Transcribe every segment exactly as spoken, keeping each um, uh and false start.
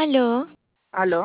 Aló, Aló,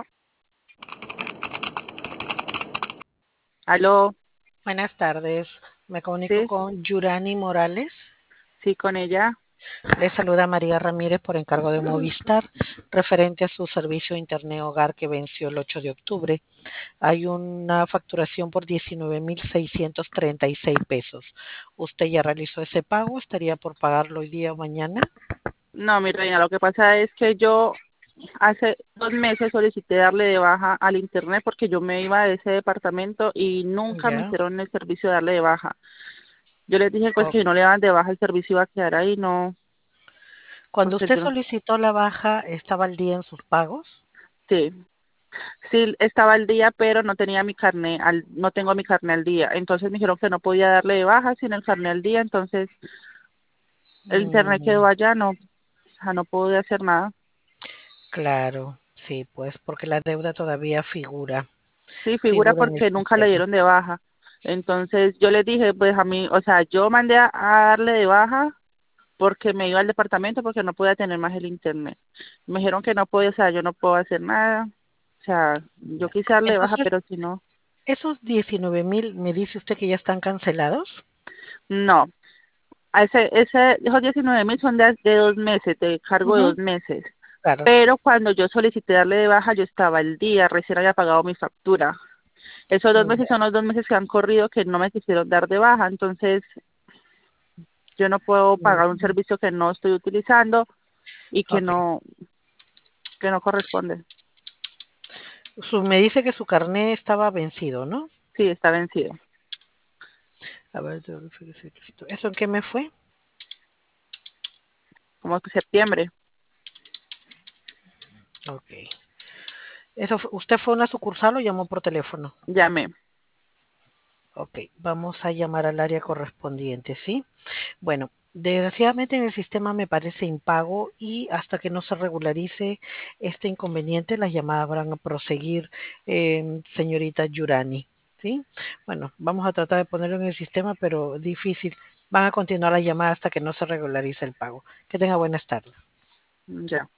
aló, buenas tardes. Me comunico sí, con Yurani Morales. sí, con ella. Le saluda María Ramírez por encargo de Movistar, referente a su servicio de Internet Hogar que venció el ocho de octubre. Hay una facturación por diecinueve mil seiscientos treinta y seis pesos. ¿Usted ya realizó ese pago? ¿Estaría por pagarlo hoy día o mañana? No, mi reina, lo que pasa es que yo hace dos meses solicité darle de baja al internet porque yo me iba de ese departamento y nunca me Ya. hicieron el servicio de darle de baja. Yo les dije pues O- que si no le daban de baja el servicio iba a quedar ahí, no, Cuando porque usted yo no, solicitó la baja, ¿estaba al día en sus pagos? sí, sí estaba al día, pero no tenía mi carnet, al, no tengo mi carnet al día. Entonces me dijeron que no podía darle de baja sin el carnet al día, entonces el internet quedó Mm, allá, no, o sea, no pude hacer nada. claro, sí, pues porque la deuda todavía figura, Sí, figura figura en el porque nunca le sistema. dieron de baja. Entonces yo les dije, pues a mí, o sea, yo mandé a, a darle de baja porque me iba al departamento porque no podía tener más el internet. Me dijeron que no podía, o sea, yo no puedo hacer nada. O sea, yo Ya. quise darle de baja, Entonces, pero si no, esos diecinueve mil, ¿me dice usted que ya están cancelados? no. A ese, ese, esos diecinueve mil son de, de dos meses, de cargo de dos Ujú, meses. claro. Pero cuando yo solicité darle de baja, yo estaba al día, recién había pagado mi factura. Esos dos meses Ya. son los dos meses que han corrido que no me quisieron dar de baja, entonces yo no puedo pagar un Mm, servicio que no estoy utilizando y que ok. no, que no corresponde. Su- me dice que su carné estaba vencido, ¿no? Sí, está vencido. A ver, yo verifico esto. ¿Eso en qué me fue? Como que septiembre, Ok. Eso fue- ¿Usted fue a una sucursal o llamó por teléfono? llamé. Ok, vamos a llamar al área correspondiente, ¿sí? Bueno, desgraciadamente en el sistema me parece impago y hasta que no se regularice este inconveniente, las llamadas van a proseguir, eh, señorita Yurani, ¿sí? Bueno, vamos a tratar de ponerlo en el sistema, pero difícil. Van a continuar la llamada hasta que no se regularice el pago. Que tenga buenas tardes. Ya.